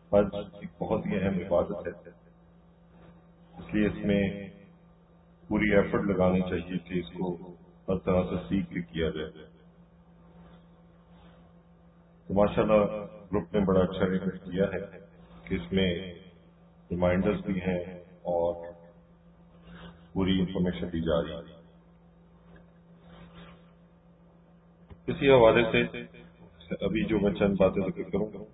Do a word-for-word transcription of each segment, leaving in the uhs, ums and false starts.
حج ایک بہت ہی اہم عبادت ہے، اس لیے اس میں پوری ایفرٹ لگانی چاہیے کہ اس کو ہر طرح سے سیکھ کے کیا جائے۔ تو ماشاء اللہ گروپ نے بڑا اچھا ریکارڈ کیا ہے کہ اس میں ریمائنڈرز بھی ہیں اور پوری انفارمیشن دی جا رہی ہے۔ اسی حوالے سے ابھی جو میں چند باتیں ذکر کروں گا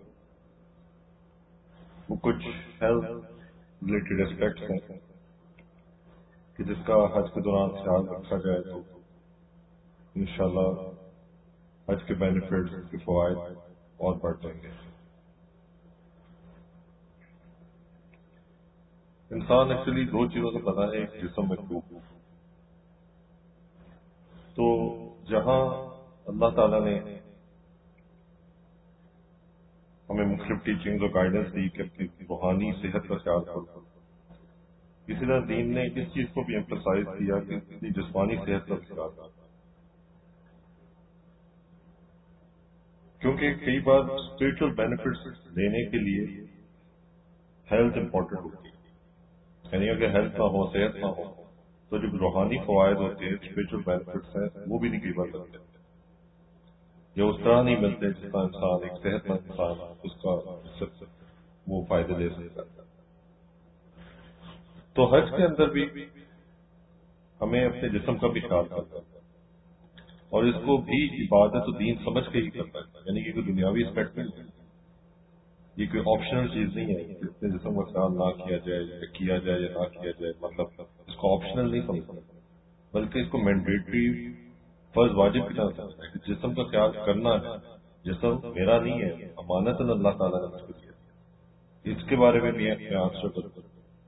وہ کچھ ہیلتھ ریلیٹڈ اسپیکٹس ہیں کہ جس کا حج کے دوران خیال رکھا جائے تو انشاءاللہ حج کے بینیفٹس کے فوائد اور بڑھ جائیں گے۔ انسان ایکچولی دو چیزوں سے بنا ہے، ایک جسم میں روح۔ تو جہاں اللہ تعالیٰ نے ہمیں مختلف ٹیچنگز اور گائیڈنس دی کہ اپنی روحانی صحت کا خیال کرو، اسی طرح دین نے اس چیز کو بھی ایمفسائز کیا کہ اپنی جسمانی صحت کا بھی خیال کرو، کیونکہ کئی بار اسپرچل بینیفٹس لینے کے لیے ہیلتھ امپورٹنٹ ہوتی ہے، یعنی اگر ہیلتھ نہ ہو، صحت نہ ہو، تو جو روحانی فوائد ہوتے ہیں، اسپرچل بینیفٹس ہیں، وہ بھی نہیں کئی بار ملتے، یا اس طرح نہیں ملتے جس طرح انسان ایک صحت مند انسان اس کا وہ فائدے لے سکتا ہے۔ تو حج کے اندر بھی ہمیں اپنے جسم کا بھی خیال کرنا ہے اور اس کو بھی عبادت و دین سمجھ کے ہی کرنا ہے، یعنی کہ کوئی دنیاوی اسپیکٹ نہیں ہے، یہ کوئی آپشنل چیز نہیں ہے کہ اپنے جسم کا خیال نہ کیا جائے یا کیا جائے یا نہ کیا جائے، مطلب اس کو آپشنل نہیں سمجھنا بلکہ اس کو مینڈیٹری فرض واجب کی طرح سمجھنا ہے کہ جسم کا خیال کرنا ہے، جسم میرا نہیں ہے، امانت اللہ تعالیٰ نے مجھ کو دیا، اس کے بارے میں بھی میں آپ سے بتاؤں۔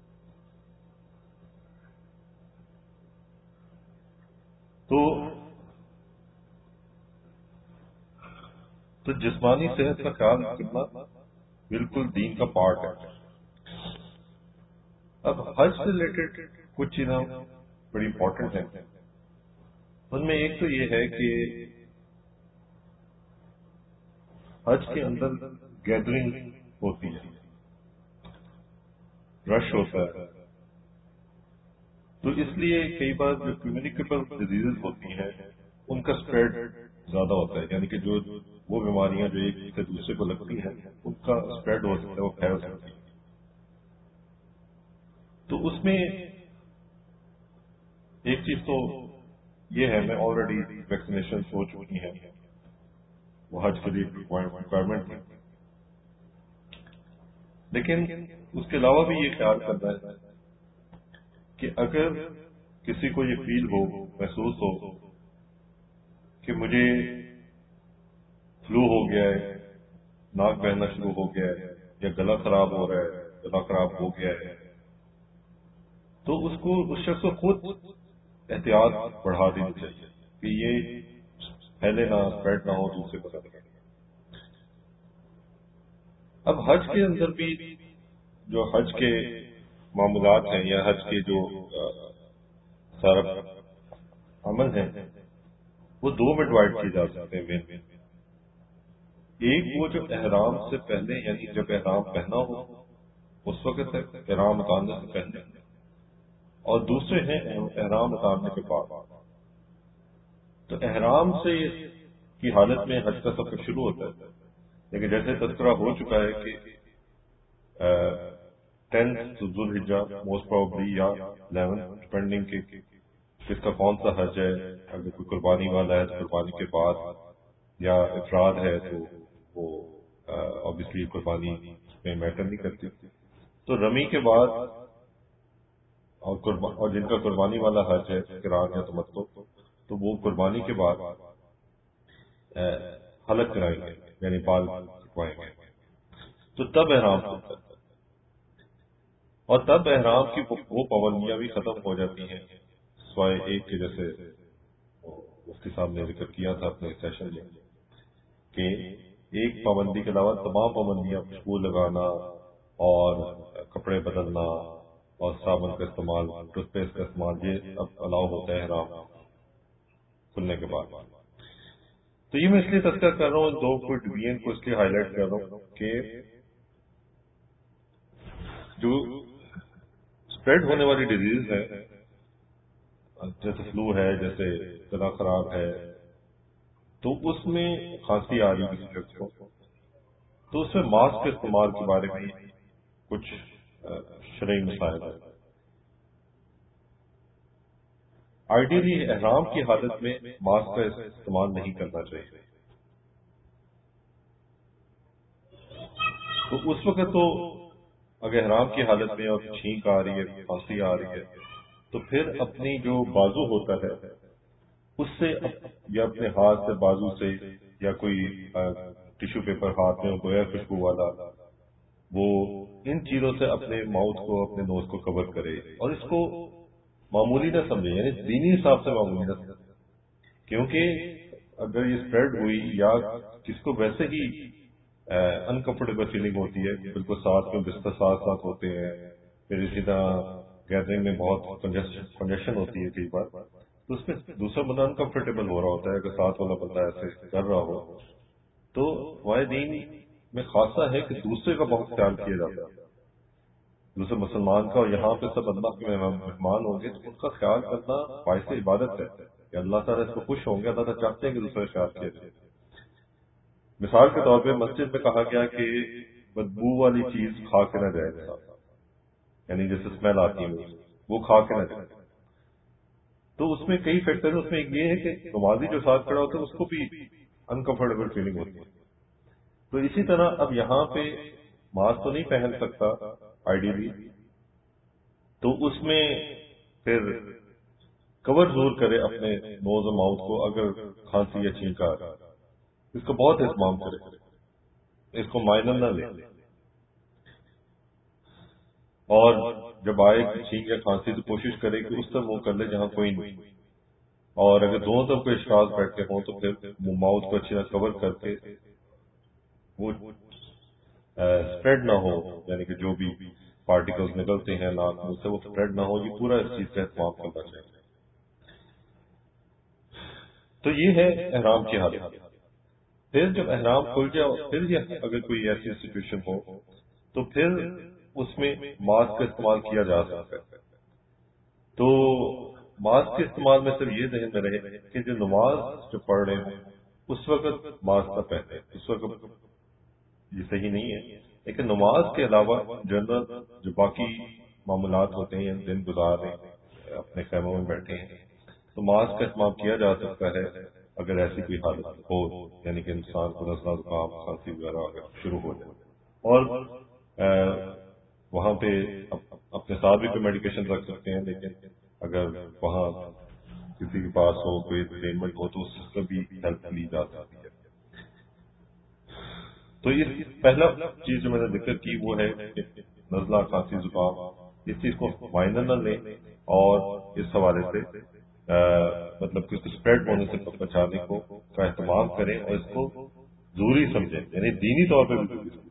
تو تو جسمانی صحت کا خیال کرنا بالکل دین کا پارٹ ہے۔ اب حج سے ریلیٹڈ کچھ چیزیں بڑی امپورٹنٹ ہیں، ان میں ایک تو یہ ہے کہ حج کے اندر گیدرنگ ہوتی ہے، رش ہوتا ہے، تو اس لیے کئی بار جو کمیونیکیبل ڈیزیزز ہوتی ہیں ان کا اسپریڈ زیادہ ہوتا ہے، یعنی کہ جو وہ بیماریاں جو ایک سے دوسرے کو لگتی ہیں ان کا اسپریڈ ہو سکتا ہے، وہ پھیل سکتی ہے۔ تو اس میں ایک چیز تو یہ ہے، میں آلریڈی ویکسینیشن ہو چکی ہیں، وہ حج کے لیے ریکوائرمنٹ تھی، لیکن اس کے علاوہ بھی یہ خیال کرنا ہے کہ اگر کسی کو یہ فیل ہو، محسوس ہو کہ مجھے فلو ہو گیا ہے، ناک بہنا شروع ہو گیا ہے، یا گلا خراب ہو رہا ہے، گلا خراب ہو گیا ہے، تو اس کو اس شخص کو خود احتیاط بڑھا دینی چاہیے کہ یہ پھیلے نہ، اسپریڈ نہ ہو دوسرے کو لگے۔ اب حج کے اندر بھی جو حج کے معمولات ہیں یا حج کے جو سارا عمل ہیں وہ دو میں ڈیوائڈ کیے جا سکتے ہیں مین۔ ایک وہ جو احرام سے پہلے، یعنی جب احرام پہنا ہو اس وقت احرام اتارنے سے پہلے، اور دوسرے ہیں احرام اتارنے کے بعد۔ تو احرام سے کی حالت میں حج کا سفر شروع ہوتا ہے، لیکن جیسے تذکرہ ہو چکا ہے کہ ٹینتھ ذوالحجہ موسٹ پروبلی یا الیون ڈپینڈنگ کہ کس کا کون سا حج ہے، اگر کوئی قربانی والا ہے تو قربانی کے بعد، یا افراد ہے تو وہ آبویسلی قربانی میں میٹر نہیں کرتی، تو رمی کے بعد اور جن کا قربانی والا حج ہے قران یا تمتع، تو وہ قربانی کے بعد حلق کرائیں گے، یعنی بال کٹوائیں گے، تو تب احرام ہوتا ہے، اور تب احرام کی وہ پابندیاں بھی ختم ہو جاتی ہیں، سوائے ایک کے جیسے مفتی صاحب نے ذکر کیا تھا اپنے سیشن میں کہ ایک پابندی کے علاوہ تمام پابندیاں، خوشبو لگانا اور کپڑے بدلنا اور صابن کا استعمال، ٹوتھ پیسٹ کا استعمال، یہ اب الاؤ ہوتا ہے احرام کھلنے کے بعد۔ تو یہ میں اس لیے تذکر کر رہا ہوں، دو کوئی ڈویژن کو اس لیے ہائی لائٹ کر رہا ہوں کہ جو اسپریڈ ہونے والی ڈیزیز ہے جیسے فلو ہے، جیسے گلا خراب ہے، تو اس میں کھانسی آ رہی ہے کسی شخص کو، تو اس میں ماسک کے استعمال کے بارے میں کچھ شرعی مسائل ہیں۔ آئیڈیلی احرام کی حالت میں ماسک کا استعمال نہیں کرنا چاہیے، تو اس وقت تو اگر احرام کی حالت میں اور چھینک آ رہی ہے، کھانسی آ رہی ہے، تو پھر اپنی جو بازو ہوتا ہے اس سے یا اپنے ہاتھ سے بازو سے یا کوئی ٹیشو پیپر ہاتھ میں گویا خوشبو والا، وہ ان چیزوں سے اپنے ماؤتھ کو، اپنے نوز کو کور کرے، اور اس کو معمولی نہ سمجھے، یعنی دینی حساب سے معمولی نہ سمجھے، کیونکہ اگر یہ اسپریڈ ہوئی یا کس کو ویسے ہی انکمفرٹیبل فیلنگ ہوتی ہے، بالکل ساتھ میں بستر ساتھ ساتھ ہوتے ہیں، پھر اسی طرح گیدرنگ میں بہت کنجیشن ہوتی ہے کئی بار، تو اس میں دوسرا بندہ انکمفرٹیبل ہو رہا ہوتا ہے، اگر ساتھ والا بندہ ایسے کر رہا ہو، تو ہمارے دین میں خاصہ ہے کہ دوسرے کا بہت خیال کیا جاتا ہے، دوسرے مسلمان کا، اور یہاں پہ سب اللہ کے مہمان ہوں گے تو ان کا خیال کرنا باعث عبادت ہے کہ اللہ تعالیٰ اس کو خوش ہوں گے، اللہ تعالیٰ چاہتے ہیں کہ دوسرے کا خیال کیا جائے۔ مثال کے طور پہ مسجد میں کہا گیا کہ بدبو والی چیز کھا کے نہ جائے، یعنی جیسے اسمیل آتی ہے وہ کھا کے نہ جائے، تو اس میں کئی فیکٹر ہیں، اس میں ایک یہ ہے کہ نمازی جو ساتھ کھڑا ہوتا ہے اس کو بھی انکمفرٹیبل فیلنگ ہوتی ہے، تو اسی طرح اب یہاں پہ ماسک تو نہیں پہن سکتا آئیڈیلی، تو اس میں پھر کور ضرور کرے اپنے نوز اور ماؤتھ کو، اگر کھانسی یا چھینک آ رہا ہے اس کا بہت اہتمام کرے، اس کو مائنر نہ لے، اور جب آئے چھینک یا کھانسی تو کوشش کرے کہ اس طرح منہ کر لے جہاں کوئی نہیں، اور اگر دونوں طرف کوئی اشخاص بیٹھے ہوں تو پھر ماؤتھ کو اچھی طرح کور کر کے وہ اسپریڈ نہ ہو، یعنی کہ جو بھی پارٹیکلز نکلتے ہیں ناک منہ سے وہ اسپریڈ نہ ہو، یہ پورا اس چیز کا اہتمام کرنا چاہیے۔ تو یہ ہے احرام کی حالت۔ پھر جب احرام کھل جائے، پھر یہ اگر کوئی ایسی سچویشن ہو تو پھر اس میں ماسک کا استعمال کیا جا سکتا ہے۔ تو ماسک کے استعمال میں صرف یہ ذہن میں رہے کہ جو نماز جو پڑھ رہے ہوں اس وقت ماسک نہ پہنے، اس وقت یہ صحیح نہیں ہے، لیکن نماز کے علاوہ جنرل جو باقی معاملات ہوتے ہیں، دن گزار رہے ہیں، اپنے خیموں میں بیٹھے ہیں، تو ماسک کا استعمال کیا جا سکتا ہے اگر ایسی کوئی حالت ہو، یعنی کہ انسان کو نزلہ زکام کھانسی وغیرہ اگر شروع ہو جائے، اور وہاں پہ اپنے ساتھ بھی کوئی میڈیکیشن رکھ سکتے ہیں، لیکن اگر وہاں کسی کے پاس ہو، کوئی ٹریٹمنٹ ہو تو اس سے بھی ہیلپ لی جا سکتی ہے۔ تو یہ پہلا چیز جو میں نے ذکر کی وہ ہے کہ نزلہ کھانسی زکام اس چیز کو مائنر نہ لیں، اور اس حوالے سے مطلب کہ اس کو اسپریڈ ہونے سے بچانے کو کا اہتمام کریں، اور اس کو ضروری سمجھیں، یعنی دینی طور پہ بھی ضروری سمجھیں،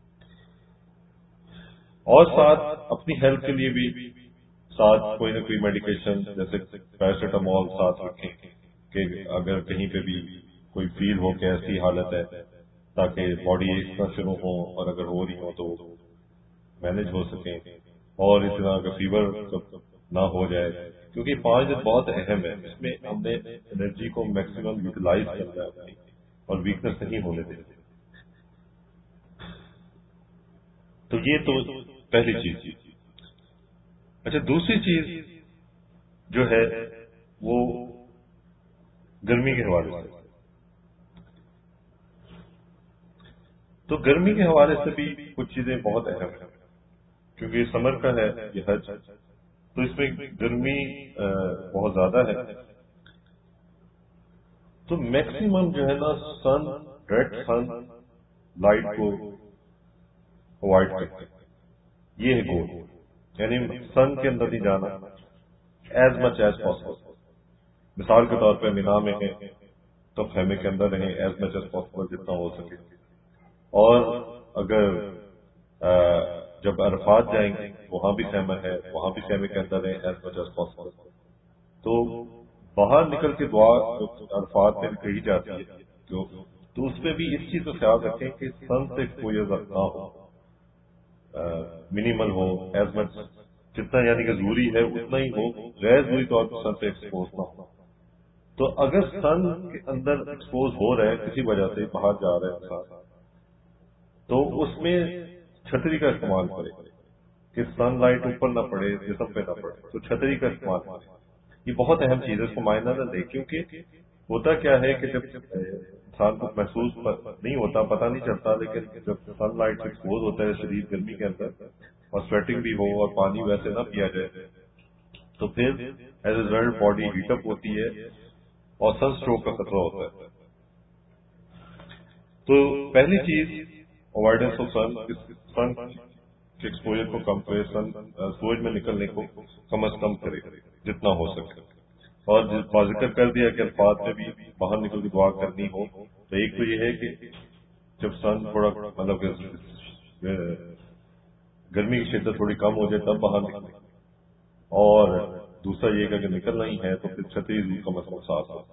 اور ساتھ اپنی ہیلتھ کے لیے بھی ساتھ کوئی نہ کوئی میڈیکیشن جیسے پیراسیٹامول ساتھ رکھیں کہ اگر کہیں پہ بھی کوئی فیل ہو کہ ایسی حالت ہے تاکہ باڈی ایک نہ شروع ہو، اور اگر ہو رہی ہو تو مینج ہو سکیں، اور اس طرح اگر فیور نہ ہو جائے، کیونکہ پانچ دن بہت اہم ہے، اس میں ہم نے انرجی کو میکسیمم یوٹیلائز کرنا ہے اپنی، اور ویکنس نہیں ہونے دیں۔ تو یہ تو پہلی چیز۔ اچھا، دوسری چیز جو ہے وہ گرمی کے حوالے سے، تو گرمی کے حوالے سے بھی کچھ چیزیں بہت اہم ہیں، کیونکہ یہ سمر کا ہے یہ حج، تو اس میں گرمی بہت زیادہ ہے، تو میکسیمم جو ہے نا سن ڈائریکٹ سن لائٹ کو اوائڈ کرتے ہیں، یہ ہے گول، یعنی سن کے اندر نہیں جانا ایز مچ ایز پاسبل۔ مثال کے طور پہ مینا میں ہیں تو خیمے کے اندر رہیں ایز مچ ایز پاسبل جتنا ہو سکے، اور اگر جب عرفات جائیں گے وہاں بھی خیمہ ہے، وہاں بھی خیمے کے اندر رہیں ایز مچ ایز پاسبل۔ تو باہر نکل کے دعا عرفات میں بھی کہی جاتی ہے، تو اس میں بھی اس چیز کا خیال رکھیں کہ سن سے ایکسپوجر نہ ہو، منیمل ہو، ایز مچ جتنا یعنی کہ ضروری ہے اتنا ہی ہو، غیر ضروری طور پر سن سے ایکسپوز نہ ہو. تو اگر سن کے اندر ایکسپوز ہو رہا ہے کسی وجہ سے باہر جا رہا ہے انسان، تو اس میں چھتری کا استعمال کرے کہ سن لائٹ اوپر نہ پڑے، جسم پہ نہ پڑے، تو چھتری کا استعمال کرے. یہ بہت اہم چیز ہے، اس کو مائنہ نہ لے، کیونکہ ہوتا کیا ہے کہ جب انسان کو محسوس نہیں ہوتا، پتہ نہیں چلتا، لیکن جب سن لائٹ ایکسپوز ہوتا ہے شدید گرمی کے اندر اور سویٹنگ بھی ہو اور پانی ویسے نہ پیا جائے، تو پھر as a result body heat up ہوتی ہے اور سن اسٹروک کا خطرہ ہوتا ہے. تو پہلی چیز اوائڈنس آف سن، سن کے ایکسپوجر کو کم کرے، سن سورج میں نکلنے کو کم از کم کرے جتنا ہو سکے. اور ذکر کر دیا کہ الفاظ میں بھی باہر نکل کے دعا کرنی ہو، تو ایک تو یہ ہے کہ جب سن تھوڑا مطلب کہ گرمی کی شدت تھوڑی کم ہو جائے تب باہر نکلے، اور دوسرا یہ کہ اگر نکلنا ہی ہے تو پھر چھتری دور کا مسئلہ ساتھ ہو.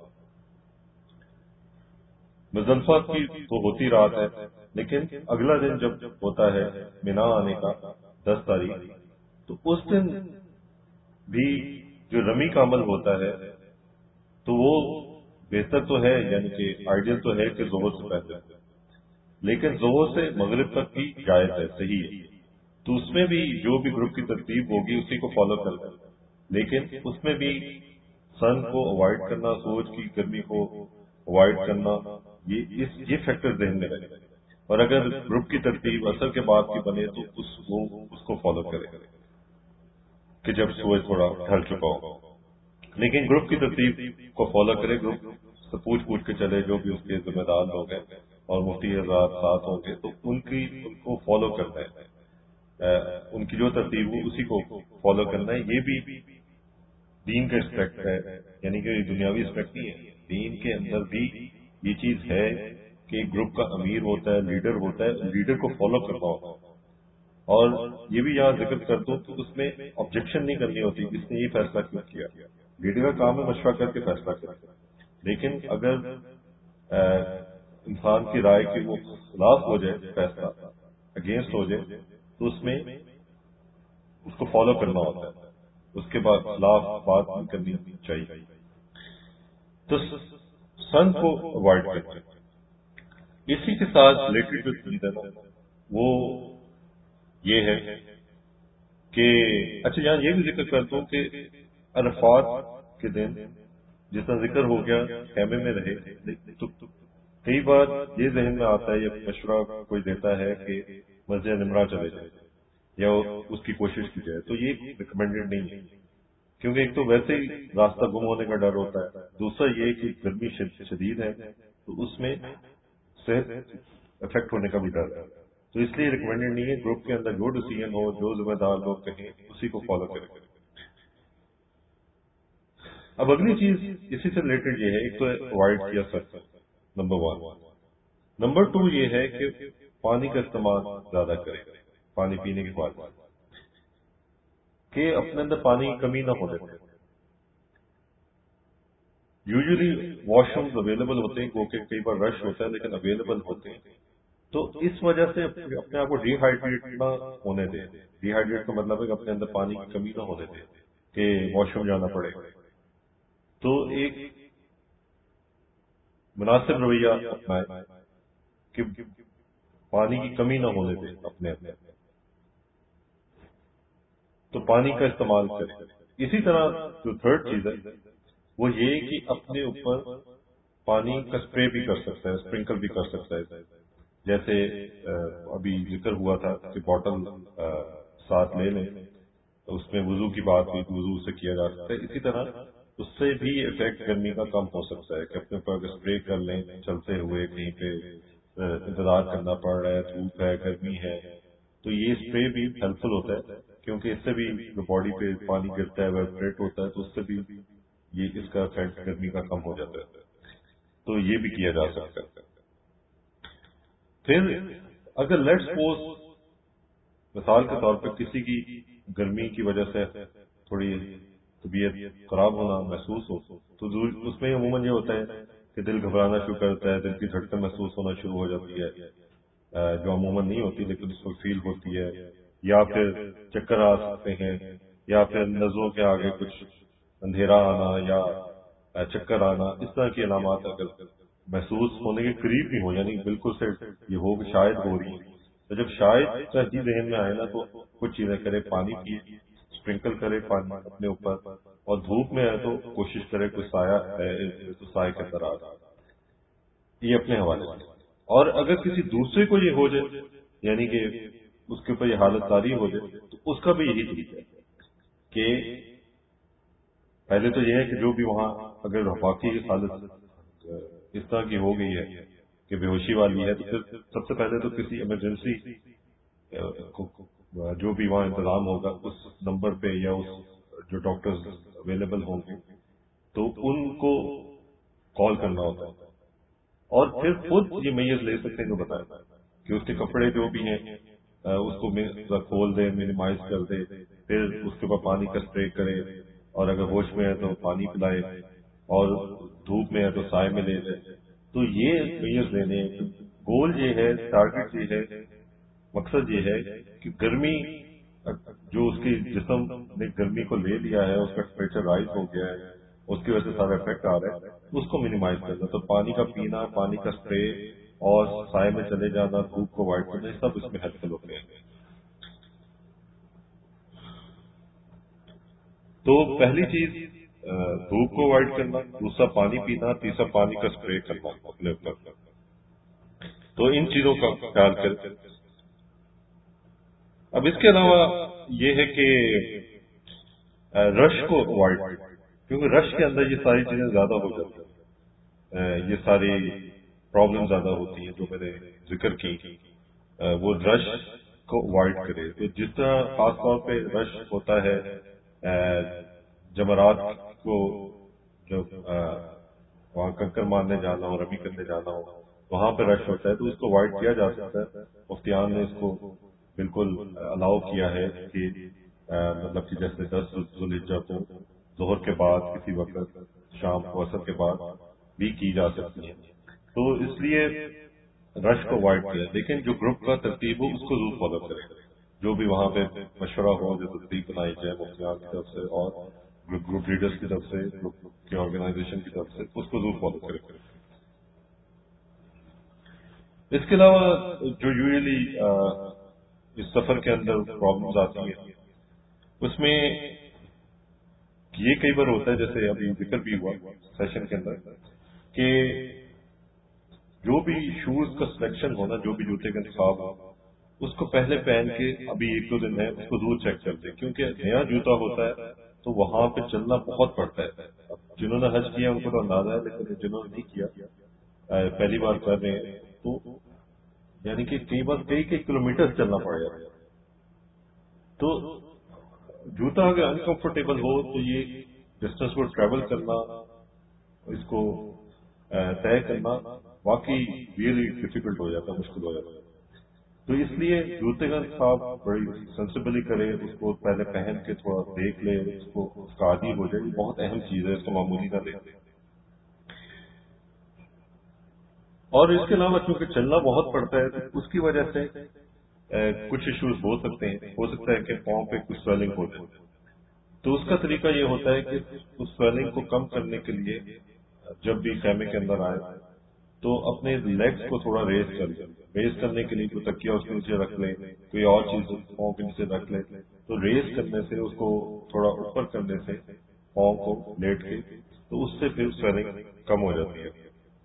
مزدلفہ کی تو ہوتی رات ہے، لیکن اگلا دن جب ہوتا ہے مینا آنے کا دس تاریخ، تو اس دن بھی جو رمی کا عمل ہوتا ہے تو وہ بہتر تو ہے، یعنی کہ آئیڈیل تو ہے کہ ظہر سے پہلے، لیکن ظہر سے مغرب تک بھی جائز ہے، صحیح ہے. تو اس میں بھی جو بھی گروپ کی ترتیب ہوگی اسی کو فالو کرنا ہے، لیکن اس میں بھی سن کو اوائڈ کرنا، سورج کی گرمی کو اوائڈ کرنا، یہ اس یہ فیکٹر ذہن میں رہے. اور اگر گروپ کی ترتیب اثر کے بعد کی بنے تو اس وہ اس کو فالو کرے کہ جب سورج تھوڑا ڈھل چکا ہو، لیکن گروپ کی ترتیب کو فالو کرے، گروپ سے پوچھ پوچھ کے چلے جو بھی اس کے ذمہ دار لوگ ہیں، اور مفتی حضرات ساتھ ہوں گے تو ان کی ان کو فالو کرنا ہے، ان کی جو ترتیب ہو اسی کو فالو کرنا ہے. یہ بھی دین کا اسپیکٹ ہے، یعنی کہ دنیاوی اسپیکٹ نہیں ہے، دین کے اندر بھی یہ چیز ہے کہ ایک گروپ کا امیر ہوتا ہے، لیڈر ہوتا ہے، لیڈر کو فالو کرنا ہوتا ہے. اور یہ بھی یہاں ذکر کر دو کہ اس میں آبجیکشن نہیں کرنی ہوتی جس نے یہ فیصلہ کیوں کیا. لیڈر کا کام ہے مشورہ کر کے فیصلہ کرنا، لیکن اگر انسان کی رائے کے وہ خلاف ہو جائے، فیصلہ اگینسٹ ہو جائے، تو اس میں اس کو فالو کرنا ہوتا ہے، اس کے بعد خلاف بات نہیں کرنی چاہیے. تو سن کو اوائڈ کرنا. اسی کے ساتھ ریلیٹڈ جو چیز ہے نا وہ یہ ہے کہ اچھا یہاں یہ بھی ذکر کر دوں کہ عرفات کے دن جس طرح ذکر ہو گیا خیمے میں رہے، تو کئی بار یہ ذہن میں آتا ہے، یہ مشورہ کوئی دیتا ہے کہ مسجد نمرہ چلے جائے یا اس کی کوشش کی جائے، تو یہ ریکمینڈیڈ نہیں ہے، کیونکہ ایک تو ویسے ہی راستہ گم ہونے کا ڈر ہوتا ہے، دوسرا یہ کہ گرمی شدید ہے تو اس میں صحت افیکٹ ہونے کا بھی ڈر ہے. تو اس لیے ریکمینڈیڈ نہیں ہے. گروپ کے اندر جو ڈیسیژن ہو، جو ذمہ دار لوگ کہیں اسی کو فالو کریں. اب اگلی چیز اسی سے ریلیٹڈ یہ ہے، ایک تو اوائڈ کیا سکتا نمبر ون. نمبر ٹو یہ ہے کہ پانی کا استعمال زیادہ کریں، پانی پینے کے بعد کہ اپنے اندر پانی کی کمی نہ ہونے دیں. یوزلی واش رومز اویلیبل ہوتے ہیں، کہ کئی بار رش ہوتا ہے لیکن اویلیبل ہوتے ہیں، تو اس وجہ سے اپنے آپ کو ڈی ہائیڈریٹ نہ ہونے دیں. ڈی ہائیڈریٹ کا مطلب ہے کہ اپنے اندر پانی کی کمی نہ ہونے دیں کہ واش روم جانا پڑے. تو ایک مناسب رویہ اپنائے کہ پانی کی کمی نہ ہونے دیں اپنے اندر، تو پانی کا استعمال کریں. اسی طرح جو تھرڈ چیز ہے وہ یہ کہ اپنے اوپر پانی کا اسپرے بھی کر سکتا ہے، اسپرنکل بھی کر سکتا ہے. جیسے ابھی ذکر ہوا تھا کہ بوٹل ساتھ لے لیں، اس میں وضو کی بات ہوئی، وضو سے کیا جا سکتا ہے. اسی طرح اس سے بھی افیکٹ گرمی کا کم ہو سکتا ہے کہ اپنے اوپر اگر اسپرے کر لیں چلتے ہوئے، کہیں پہ انتظار کرنا پڑ رہا ہے، دھوپ ہے، گرمی ہے، تو یہ اسپرے بھی ہیلپ فل ہوتا ہے، کیونکہ اس سے بھی جو باڈی پہ پانی گرتا ہے ویبریٹ ہوتا ہے، تو اس سے بھی یہ اس کا افیکٹ گرمی کا کم ہو جاتا ہے. تو یہ بھی کیا جا سکتا ہے. پھر اگر لیٹ سپوز مثال کے طور پہ کسی کی گرمی کی وجہ سے تھوڑی طبیعت خراب ہونا محسوس ہو، تو اس میں عموماً یہ ہوتا ہے کہ دل گھبرانا شروع کرتا ہے، دل کی دھڑکن محسوس ہونا شروع ہو جاتی ہے، جو عموماً نہیں ہوتی لیکن اس کو فیل ہوتی ہے. یا پھر چکر آ سکتے ہیں، یا پھر نظروں کے آگے کچھ اندھیرا آنا یا چکر آنا، اس طرح کی علامات اگر محسوس ہونے کے قریب بھی ہو، یعنی بالکل سے یہ ہو کہ شاید ہو رہی ہیں، تو جب شاید کا ہی ذہن میں آئے نا تو کچھ چیزیں کرے، پانی پیے، اسپرنکل کرے پانی اپنے اوپر، اور دھوپ میں ہے تو کوشش کرے کوئی سایہ ہے تو سائے کے اندر آ جائے، یہ اپنے حوالے سے۔ اور اگر کسی دوسرے کو یہ ہو جائے، یعنی کہ اس کے اوپر یہ حالت طاری ہو جائے، تو اس کا بھی یہی طریقہ ہے کہ پہلے تو یہ ہے کہ جو بھی وہاں اگر واقعی حالت اس طرح کی ہو گئی ہے کہ بے ہوشی والی ہے، تو پھر سب سے پہلے تو کسی ایمرجنسی جو بھی وہاں انتظام ہوگا اس نمبر پہ یا اس جو ڈاکٹرز اویلیبل ہوں گے تو ان کو کال کرنا ہوتا ہے، اور پھر خود یہ میز لے سکتے ہیں جو بتائیں کہ اس کے کپڑے جو بھی ہیں اس کو کھول دے، منیمائز کر دے، پھر اس کے اوپر پانی کا اسپرے کرے، اور اگر ہوش میں ہے تو پانی پلائے، اور دھوپ میں ہے تو سائے میں لے جائے۔ تو یہ میز لینے گول یہ ہے، ٹارگٹ یہ ہے، مقصد یہ ہے کہ گرمی جو اس کی جسم نے گرمی کو لے لیا ہے، اس کا ٹیمپریچر رائز ہو گیا ہے، اس کی وجہ سے سارا افیکٹ آ رہا ہے، اس کو منیمائز کرنا۔ تو پانی کا پینا، پانی کا اسپرے، اور سائے میں چلے جانا، دھوپ کو اوائڈ کرنا، یہ سب اس میں ہیلپفل ہوتے ہیں۔ تو پہلی چیز دھوپ کو اوائڈ کرنا، دوسرا پانی پینا، تیسرا پانی کا اسپرے کرنا اپنے اوپر۔ تو ان چیزوں کا خیال کریں۔ اب اس کے علاوہ یہ ہے کہ رش کو اوائڈ، کیونکہ رش کے اندر یہ ساری چیزیں زیادہ ہو جاتی ہیں، یہ ساری پرابلم زیادہ ہوتی ہیں جو میں نے ذکر کی، وہ رش کو اوائڈ کرے۔ تو جس طرح خاص طور پہ رش ہوتا ہے جمرات کو، جب وہاں کنکر مارنے جانا ہو، رمی کرنے جانا ہو، وہاں پہ رش ہوتا ہے، تو اس کو اوائڈ کیا جا سکتا ہے۔ مفتیان نے اس کو بالکل الاؤ کیا ہے کہ مطلب کہ جیسے دس ذوالحجہ کو ظہر کے بعد کسی وقت، شام کو عصر کے بعد بھی کی جا سکتی ہے، تو اس لیے رش کو اوائڈ کیا۔ لیکن جو گروپ کا ترتیب ہو اس کو ضرور فالو کرے، جو بھی وہاں پہ مشورہ ہو، جو ترتیب بنائی جائے مفتیان کی طرف سے اور گروپ لیڈرز کی طرف سے، گروپ کے آرگنائزیشن کی طرف سے، اس کو ضرور فالو کرے۔ اس کے علاوہ جو یوزلی اس سفر کے اندر پرابلمز آتی ہیں، اس میں یہ کئی بار ہوتا ہے، جیسے ابھی ذکر بھی ہوا سیشن کے اندر، کہ جو بھی شوز کا سلیکشن ہونا، جو بھی جوتے کا انتخاب ہو، اس کو پہلے پہن کے ابھی ایک دو دن ہے اس کو ضرور چیک کر دیں، کیونکہ نیا جوتا ہوتا ہے تو وہاں پہ چلنا بہت پڑتا ہے۔ اب جنہوں نے حج کیا ان کو تو اندازہ ہے، لیکن جنہوں نے نہیں کیا، پہلی بار کر رہے ہیں، تو یعنی کہ کئی بار کئی کئی کلومیٹر چلنا پڑ جاتا ہے۔ تو جوتا اگر انکمفرٹیبل ہو تو یہ ڈسٹینس کو ٹریول کرنا، اس کو طے کرنا واقعی ریئلی ڈیفیکلٹ ہو جاتا ہے، مشکل ہو جاتا ہے۔ تو اس لیے جوتے کا انتخاب بڑی سینسیبلی کرے، اس کو پہلے پہن کے تھوڑا دیکھ لے، اس کو اس کا عادی ہو جائے، یہ بہت اہم چیز ہے، اس کو معمولی نہ لے۔ اور اس کے علاوہ چونکہ چلنا بہت پڑتا ہے تو اس کی وجہ سے کچھ ایشوز ہو سکتے ہیں، ہو سکتا ہے کہ پاؤں پہ کچھ سویلنگ ہو جائے، تو اس کا طریقہ یہ ہوتا ہے کہ اس سویلنگ کو کم کرنے کے لیے جب بھی خیمے کے اندر آئے تو اپنے لیگز کو تھوڑا ریز کر لیں۔ ریز کرنے کے لیے کوئی تکیہ اس کے نیچے رکھ لیں، کوئی اور چیز پاؤں کے نیچے رکھ لیں، تو ریز کرنے سے، اس کو تھوڑا اوپر کرنے سے پاؤں کو لیٹ کے، تو اس سے پھر سویلنگ کم ہو جاتی ہے۔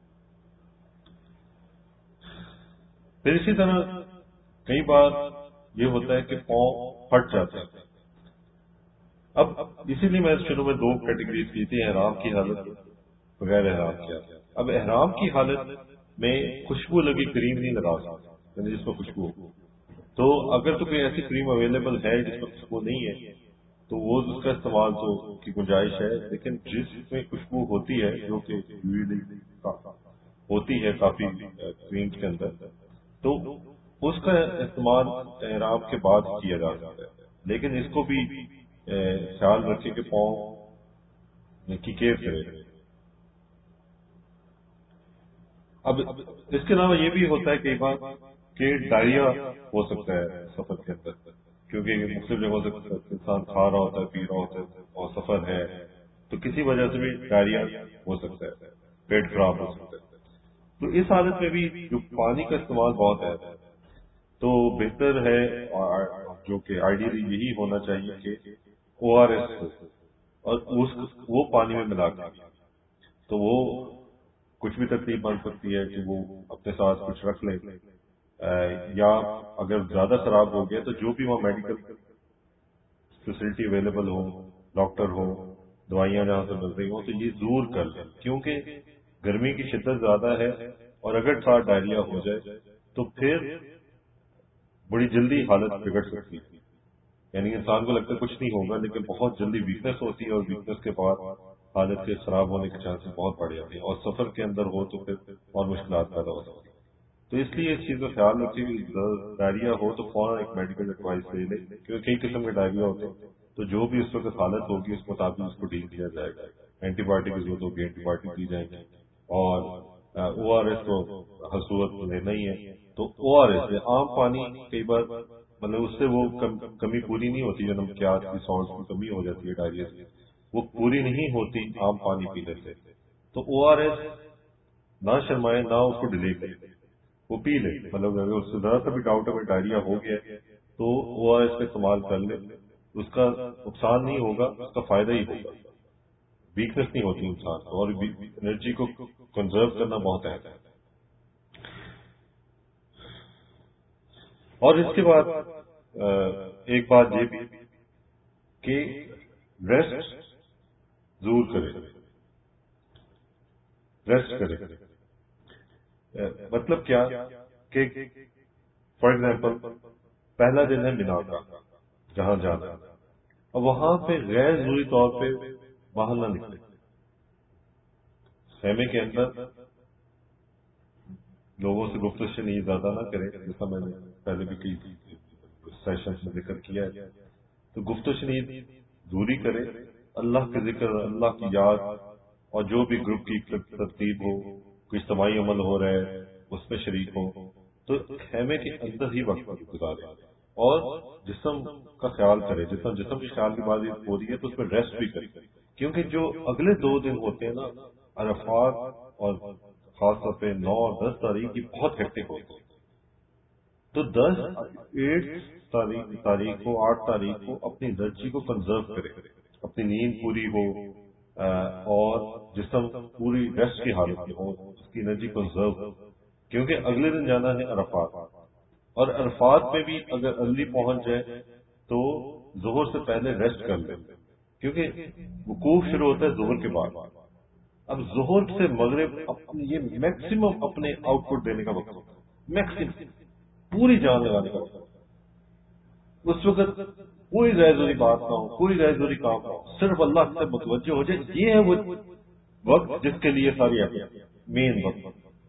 پھر اسی طرح کئی بار یہ ہوتا ہے کہ پاؤں پھٹ جاتے ہیں۔ اب اسی لیے میں شروع میں دو کیٹیگریز کی تھی، احرام کی حالت، بغیر احرام کی حالت۔ اب احرام کی حالت میں خوشبو لگی کریم نہیں لگا سکتا، یعنی جس میں خوشبو ہو، تو اگر تو کوئی ایسی کریم اویلیبل ہے جس میں خوشبو نہیں ہے تو وہ اس کا استعمال تو کی گنجائش ہے، لیکن جس میں خوشبو ہوتی ہے، جو کہ ہوتی ہے کافی کریمز کے اندر، تو اس کا استعمال احرام کے بعد کیا جا سکتا ہے، لیکن اس کو بھی خیال رکھے کہ پاؤں کی کیئر کرے۔ اب اس کے علاوہ یہ بھی ہوتا ہے کئی بار کہ ڈائریا ہو سکتا ہے سفر کے اندر، کیونکہ مختلف جگہوں سے انسان کھا رہا ہوتا ہے، پی رہا ہوتا ہے اور سفر ہے، تو کسی وجہ سے بھی ڈائریا ہو سکتا ہے، پیٹ خراب ہو سکتا ہے۔ تو اس حالت میں بھی جو پانی کا استعمال بہت ہے، تو بہتر ہے جو کہ آئیڈیلی یہی ہونا چاہیے کہ او آر ایس ہو اور اس وہ پانی میں ملا کے، تو وہ کچھ بھی تکلیف بن سکتی ہے کہ وہ اپنے ساتھ کچھ رکھ لیں، یا اگر زیادہ خراب ہو گیا تو جو بھی وہاں میڈیکل فیسلٹی اویلیبل ہو، ڈاکٹر ہو، دوائیاں جہاں سے مل رہی ہوں، تو یہ دور کر لیں، کیونکہ گرمی کی شدت زیادہ ہے اور اگر ساتھ ڈائریا ہو جائے تو پھر بڑی جلدی حالت بگڑ سکتی ہے۔ یعنی انسان کو لگتا ہے کچھ نہیں ہوگا، لیکن بہت جلدی ویکنس ہوتی ہے اور ویکنس کے بعد حالت کے خراب ہونے کے چانسز بہت بڑھ جاتے ہیں، اور سفر کے اندر ہو تو پھر اور مشکلات پیدا ہو سکتی ہیں۔ تو اس لیے اس چیز کا خیال رکھیں کہ ڈائریا ہو تو فوراً ایک میڈیکل ایڈوائس لے لیں، کیونکہ کئی قسم کے ڈائریا ہوتے ہیں، تو جو بھی اس وقت حالت ہوگی اس مطابق اس کو ڈیل کیا جائے گا۔ اینٹی بایوٹک کی ضرورت ہوگی، اینٹی بایوٹک دی جائیں گی، اور او آر ایس تو ہر صورت لینا ہی ہے۔ تو او آر ایس عام پانی کئی بار مطلب اس سے وہ کمی پوری نہیں ہوتی، جو نمکیات کی سالٹ کی کمی ہو جاتی ہے ڈائریا سے، وہ پوری نہیں ہوتی عام پانی پینے سے۔ تو او آر ایس نہ شرمائے، نہ اس کو ڈیلے کرے، وہ پی لے، مطلب اگر اس سے ذرا سا بھی ڈاؤٹ ہے ڈائریا ہو گیا تو او آر ایس کا استعمال کر لے، اس کا نقصان نہیں ہوگا، اس کا فائدہ ہی ہوگا، ویکنس نہیں ہوتی انسان کو، اور انرجی کو کنزرو کرنا بہت اہم ہے۔ اور اس کے بعد ایک بات یہ بھی کہ ریسٹ ضرور کرے، ریسٹ کرے، مطلب کیا کہ فار ایگزامپل پہلا دن ہے مینا کا، جہاں جانا ہے، اور وہاں پہ غیر ضروری طور پہ باہر نہ نکلے، خیمے کے اندر لوگوں سے گفتگو شنید زیادہ نہ کرے، جیسا میں نے پہلے بھی کئی سیشن میں ذکر کیا ہے۔ تو گفتگو شنید دوری کرے، اللہ کے ذکر، اللہ کی یاد، اور جو بھی گروپ کی ترتیب ہو، کوئی اجتماعی عمل ہو رہا ہے اس میں شریک ہو، تو خیمے کے اندر ہی وقت گزارے، اور جسم کا خیال کرے، جسم جسم کے خیال کی بات ہو رہی ہے تو اس میں ریسٹ بھی کرے، کیونکہ جو اگلے دو دن ہوتے ہیں نا عرفات، اور خاص طور پہ نو اور دس تاریخ کی بہت ہیکٹک ہوتی ہے۔ تو دس ایٹ تاریخ کو، آٹھ تاریخ کو اپنی انرجی کو کنزرو کرے، اپنی نیند پوری ہو اور جسم پوری ریسٹ کی حالت میں ہو، اس کی انرجی کنزرو ہو، کیونکہ اگلے دن جانا ہے عرفات، اور عرفات میں بھی اگر ارلی پہنچ جائے تو ظہر سے پہلے ریسٹ کر لے، کیونکہ وقوف شروع ہوتا ہے ظہر کے بعد۔ اب ظہر سے مغرب یہ میکسیمم اپنے آؤٹ پٹ دینے کا وقت ہوتا ہے، میکسیمم پوری جان لگانے کا وقت ہوتا ہے۔ اس وقت کوئی غیر ضروری بات نہ ہو، کوئی غیر ضروری کام نہ ہو، صرف اللہ سے متوجہ ہو جائے، یہ ہے وہ وقت جس کے لیے ساری ایفرٹ، مین وقت۔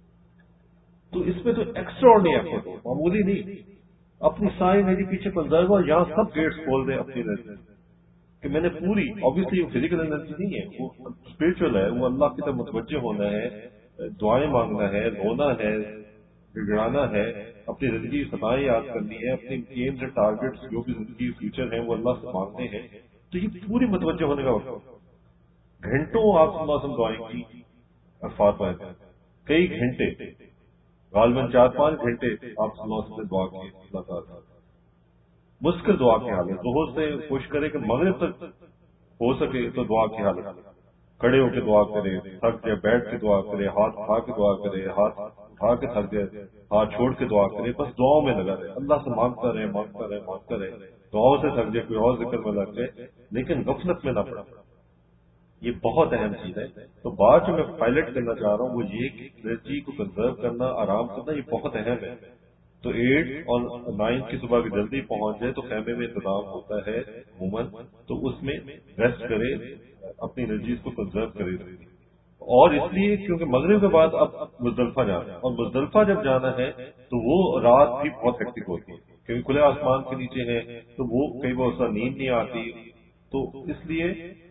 تو اس میں تو ایکسٹرا آرڈنری ایفرٹ ہو، معمولی نہیں، اپنی ساری میری پیچھے کنزرو ہو، یہاں سب گیٹس کھول دیں اپنی انرجی کہ میں نے پوری، آبویسلی وہ فزیکل انرجی نہیں ہے، وہ اسپرچل ہے، وہ اللہ کی طرف متوجہ ہونا ہے، دعائیں مانگنا ہے، رونا ہے، گڑگڑانا ہے، اپنی زندگی کی خطائیں یاد کرنی ہے، اپنے ایمز اینڈ ٹارگیٹس جو بھی زندگی فیوچر ہیں وہ اللہ سے مانگنے ہیں، تو یہ پوری متوجہ ہونے کا وقت، گھنٹوں آپ صلی اللہ علیہ وسلم دعائیں کی عرفات میں، کئی گھنٹے، غالباً چار پانچ گھنٹے آپ صلی اللہ علیہ وسلم نے دعا کی اللہ تعالیٰ، مشکل دعا کی حالت، ظہر سے کوشش کرے کہ مغرب تک ہو سکے تو دعا کی حالت، کھڑے ہو کے دعا کرے، تھک جائے بیٹھ کے دعا کرے، ہاتھ اٹھا کے دعا کرے، ہاتھ اٹھا کے تھک جائے ہاتھ چھوڑ کے دعا کرے، بس دعاؤں میں لگا رہے، اللہ سے مانگتا رہے مانگتا رہے مانگتا رہے، دعاؤں سے تھک جائے کوئی اور ذکر میں لگ جائے، لیکن غفلت میں نہ پڑے، یہ بہت اہم چیز ہے۔ تو بات جو میں پائلٹ کرنا چاہ رہا ہوں وہ یہ کہ انرجی کو کنزرو کرنا، آرام کرنا، یہ بہت اہم ہے۔ تو ایٹ اور نائنتھ کی صبح کی جلدی پہنچ جائے تو خیمے میں انتظام ہوتا ہے عموماً، تو اس میں ریسٹ کرے، اپنی انرجیز کو کنزرو کرے، اور اس لیے کیونکہ مغرب کے بعد اب مزدلفہ جانا ہے، اور مزدلفہ جب جانا ہے تو وہ رات بھی بہت ہیکٹک ہوتی ہے، کیونکہ کھلے آسمان کے نیچے ہے تو وہ کئی بہت سا نیند نہیں آتی، تو اس لیے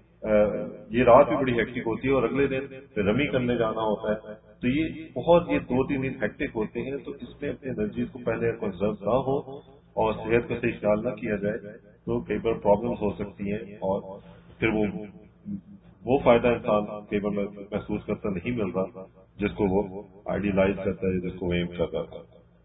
یہ رات بھی بڑی ہیکٹک ہوتی ہے، اور اگلے دن رمی کرنے جانا ہوتا ہے، تو یہ بہت یہ دو تین دن ہیکٹک ہوتے ہیں، تو اس میں اپنے انرجیز کو پہلے کنزرو نہ ہو اور صحت کا صحیح خیال نہ کیا جائے تو کئی بار پرابلمس ہو سکتی ہیں، اور پھر وہ وہ فائدہ انسان کئی بار محسوس کرتا نہیں مل رہا جس کو وہ آئیڈیلائز کرتا ہے، جس کو وہ ایم کرتا تھا۔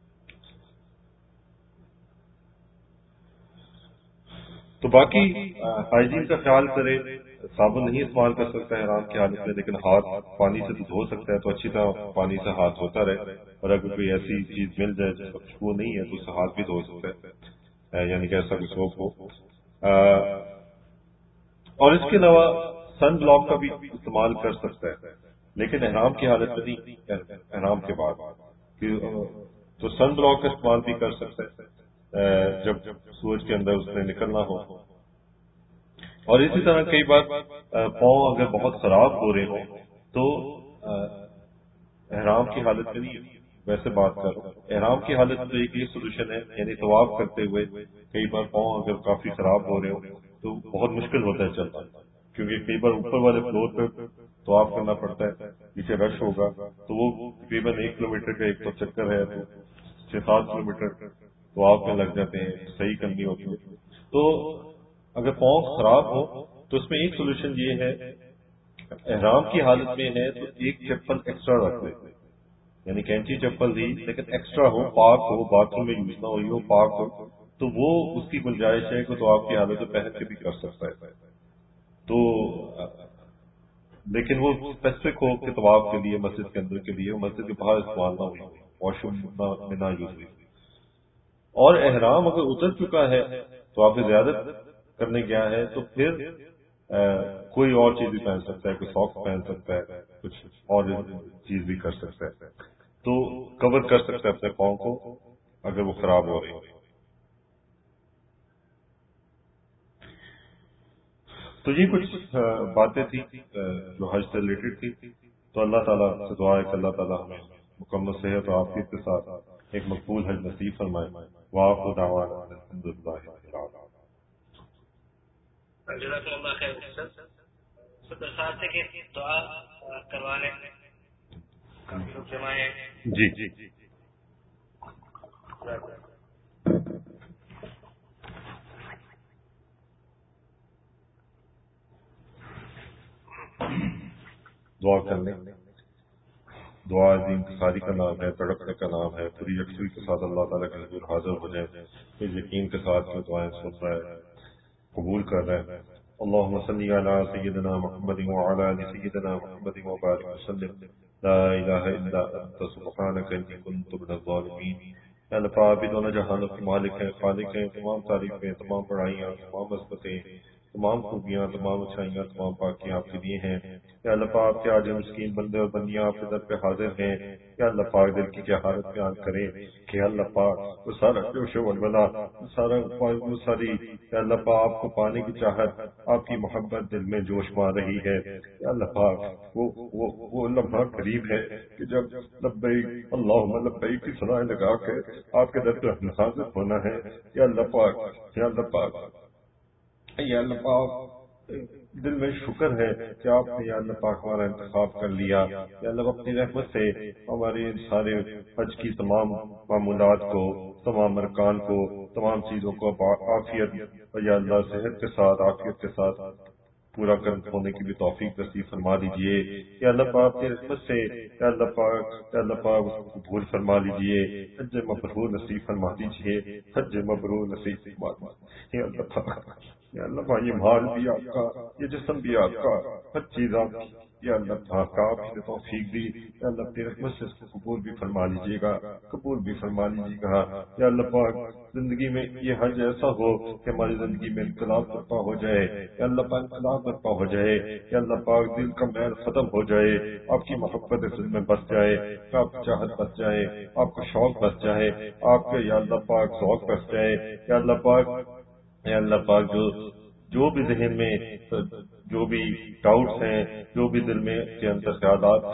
تو باقی ہائیجین کا خیال کرے، صابن نہیں استعمال کر سکتا ہے احرام کی حالت میں، لیکن ہاتھ پانی سے تو دھو سکتا ہے، تو اچھی طرح پانی سے ہاتھ دھوتا رہے، اور اگر کوئی ایسی چیز مل جائے جس کا خوشبو نہیں ہے تو اس سے ہاتھ بھی دھو سکتا ہے، یعنی کہ ایسا کوئی سوپ ہو۔ اور اس کے علاوہ سن بلاک کا بھی استعمال کر سکتا ہے، لیکن احرام کی حالت میں نہیں، احرام کے بعد تو سن بلاک کا استعمال بھی کر سکتا ہے جب سورج کے اندر اس نے نکلنا ہو۔ اور اسی طرح کئی بار پاؤں اگر بہت خراب ہو رہے ہوں تو احرام کی حالت میں نہیں، ویسے بات کر رہا ہوں، احرام کی حالت میں ایک یہ سولوشن ہے، یعنی طواف کرتے ہوئے کئی بار پاؤں اگر کافی خراب ہو رہے ہوں تو بہت مشکل ہوتا ہے چلنا، کیونکہ کئی بار اوپر والے فلور پہ طواف کرنا پڑتا ہے، پیچھے رش ہوگا تو وہ تقریباً ایک کلو میٹر کا ایک تو چکر ہے، تو چھ سات کلو میٹر طواف میں لگ جاتے ہیں، صحیح کرنی ہوتی ہے۔ تو اگر پاؤں خراب ہو تو اس میں ایک سولوشن یہ ہے، احرام کی حالت میں ہے تو ایک چپل ایکسٹرا رکھ دے، یعنی کینچی چپل دی لیکن ایکسٹرا ہو، پاک ہو، باتھ روم میں یوز نہ ہوئی ہو، پاک ہو، تو وہ اس کی گنجائش ہے کہ تو آپ کی حالت میں پہن کے بھی کر سکتا ہے، تو لیکن وہ اسپیسیفک ہو کہ طواف کے لیے، مسجد کے اندر کے لیے، مسجد کے باہر استعمال نہ ہوئی، واش روم میں نہ یوز ہوئی۔ اور احرام اگر اتر چکا ہے تو آپ زیادت کرنے گیا ہے تو پھر کوئی اور چیز بھی پہن سکتا ہے، کوئی ساکس پہن سکتا ہے، کچھ اور چیز بھی کر سکتا ہے، تو کور کر سکتا ہے اپنے پاؤں کو اگر وہ خراب ہو رہی ہے۔ تو یہ کچھ باتیں تھیں جو حج سے ریلیٹڈ تھی، تو اللہ تعالیٰ سے دعا ہے کہ اللہ تعالیٰ ہمیں مکمل صحت اور عافیت کے ساتھ ایک مقبول حج نصیب فرمائے۔ وآخر دعوانا الحمد للہ رب العالمین۔ جزاک اللہ خیر استاد، درخواست ہے کہ دعا کروا لیں، کافی لوگ جمع ہیں۔ جی جی دعا کر لیں۔ دعا عظیم انتصاری کا نام ہے، تڑپنے کا نام ہے، پوری یکسوئی کے ساتھ اللہ تعالیٰ کے حضور حاضر ہو جائے، اس یقین کے ساتھ جو دعائیں سن رہا ہے، قبول کر رہے ہیں۔ اللہم صلی علی سیدنا محمد وعلی آل سیدنا محمد وبارک وسلم۔ لا الہ الا انت سبحانک انی کنت من الظالمین۔ اے اللہ پاک بھی دونوں جہانوں کے مالک ہیں، خالق ہیں، تمام تعریفیں، تمام بڑائیاں، تمام عظمتیں، تمام خوبیاں، تمام اچھائیاں، تمام پاکیاں آپ کے لیے ہیں۔ یا اللہ پاک کے آج مسکین بندے اور بندیاں آپ کے در پہ حاضر ہیں، یا اللہ پاک دل کی کیا حالت بیان کریں کہ اللہ پاک وہ سارا جوش و ولولہ، وہ سارا وہ ساری یا اللہ پاک آپ کو پانے کی چاہت، آپ کی محبت دل میں جوش مار رہی ہے، یا اللہ پاک وہ وہ وہ لمحہ قریب ہے کہ جب لبیک اللہم لبیک کی صدائیں لگا کے آپ کے در پہ حاضر ہونا ہے۔ یا اللہ پاک یا اللہ پاک یا اللہ پاک دل میں شکر ہے کہ آپ نے یا اللہ پاک ہمارا انتخاب کر لیا، یا اللہ اپنی رحمت سے ہمارے سارے حج کی تمام معمولات کو، تمام ارکان کو، تمام چیزوں کو عافیت یا اللہ صحت کے ساتھ، عافیت کے ساتھ پورا کر ہونے کی بھی توفیق نصیب فرما دیجئے۔ یا اللہ پاک اپنی رحمت سے یا اللہ پاک یا اللہ پاک اس کو قبول فرما لیجئے، حج مبرور نصیب فرما دیجئے، حج مبرور نصیب فرما دیجئے۔ یا اللہ پاک یا اللہ پاک یہ مال بھی آپ کا، یہ جسم بھی آپ کا، ہر چیز آپ کی، یا اللہ پاک آپ نے توفیق دی، یا اللہ اپنی رحمت سے اس کو قبول بھی فرما لیجیے گا، قبول بھی فرما لیجیے گا۔ یا اللہ پاک زندگی میں یہ حج ایسا ہو کہ ہماری زندگی میں انقلاب برپا ہو جائے، یا اللہ پاک انقلاب برپا ہو جائے، یا اللہ پاک دل کا میل ختم ہو جائے، آپ کی محبت دل میں بس جائے، آپ کی چاہت بس جائے، آپ کا شوق بس جائے، آپ کے یا اللہ پاک ذوق بس جائے۔ یا اللہ پاک یا اللہ پاک جو جو بھی ذہن میں جو بھی ڈاؤٹس ہیں، جو بھی دل میں کے اندر خیالات ہیں،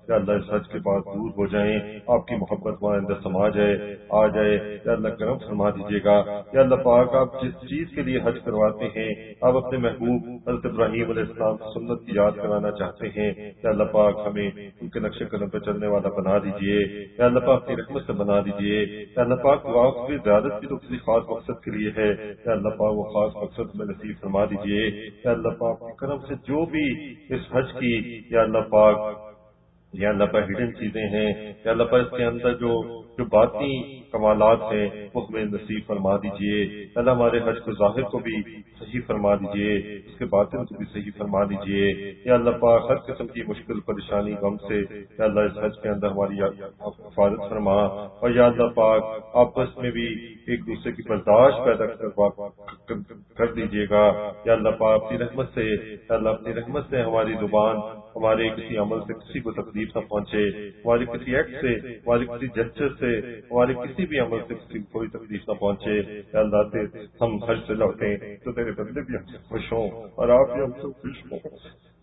یا اللہ اس حج کے بعد دور ہو جائیں، آپ کی محبت ہمارے اندر سما جائے آ جائے، یا اللہ کرم فرما دیجیے گا۔ یا اللہ پاک آپ جس چیز کے لیے حج کرواتے ہیں، آپ اپنے محبوب حضرت ابراہیم علیہ السلام کی سنت کی یاد کرانا چاہتے ہیں، یا اللہ پاک ہمیں ان کے نقش قدم پہ چلنے والا بنا دیجیے، یا اللہ پاک اپنی رحمت سے بنا دیجیے، یا اللہ پاک دعا کی زیادت بھی تو کسی خاص مقصد کے لیے ہے، یا اللہ پاک وہ خاص مقصد میں نصیب فرما دیجیے، یا اللہ پاک کی کرم سے جو بھی اس حج کی یا اللہ پاک یا اللہ پر ہڈن چیزیں ہیں، یا اللہ پر اس کے اندر جو جو باطنی کمالات ہیں وہ ہمیں نصیب فرما دیجئے، اللہ ہمارے حج کو ظاہر کو بھی صحیح فرما دیجئے، اس کے باطن کو بھی صحیح فرما دیجئے، یا اللہ پاک ہر قسم کی مشکل پریشانی غم سے یا اللہ اس حج کے اندر ہماری حفاظت فرما، اور یا اللہ پاک آپس میں بھی ایک دوسرے کی برداشت پیدا کر دیجیے گا، یا اللہ پاک اپنی رحمت سے یا اللہ اپنی رحمت سے ہماری زبان ہمارے کسی عمل سے کسی کو تکلیف نہ پہنچے، ہمارے کسی ایکٹ سے ہمارے کسی جسچر سے ہمارے کسی بھی عمل سے کسی کو کوئی تکلیف نہ پہنچے، یا اللہ سے ہم حج سے لوٹیں تو تیرے بندے بھی ہم سے خوش ہوں اور آپ بھی ہم سے خوش ہوں،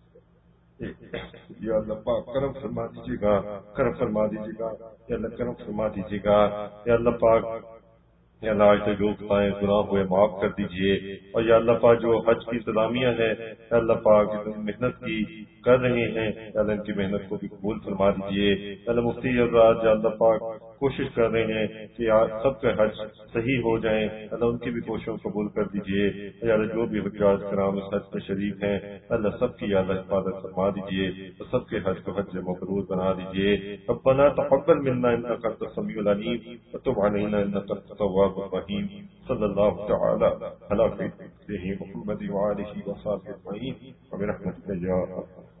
یا اللہ پاک کرم فرما دیجیے گا، کرم فرما دیجیے گا، یا اللہ کرم فرما دیجیے گا، یا اللہ پاک یا اللہ آج تک جو خطائیں گناہ ہوئے معاف کر دیجئے، اور یا اللہ پاک جو حج کی انتظامیہ ہے یا اللہ پاک اتنی محنت کی کر رہے ہیں، یا اللہ ان کی محنت کو بھی قبول فرما دیجئے، یا اللہ مفتی حضرات یا اللہ پاک کوشش کر رہے ہیں کہ سب کے حج صحیح ہو جائیں، اللہ ان کی بھی کوششوں کو قبول کر دیجئے، یا اللہ جو بھی حجاج کرام اس حج میں شریک ہیں اللہ سب کی یا اللہ حفاظت فرما دیجئے، اور سب کے حج کو حج مبرور بنا دیجئے، ربنا تقبل منا انك انت السميع العليم وتب علينا انك انت التواب الرحيم، صلى الله تعالى على سيدنا محمد وآله وصحبه أجمعين وبرحمتك يا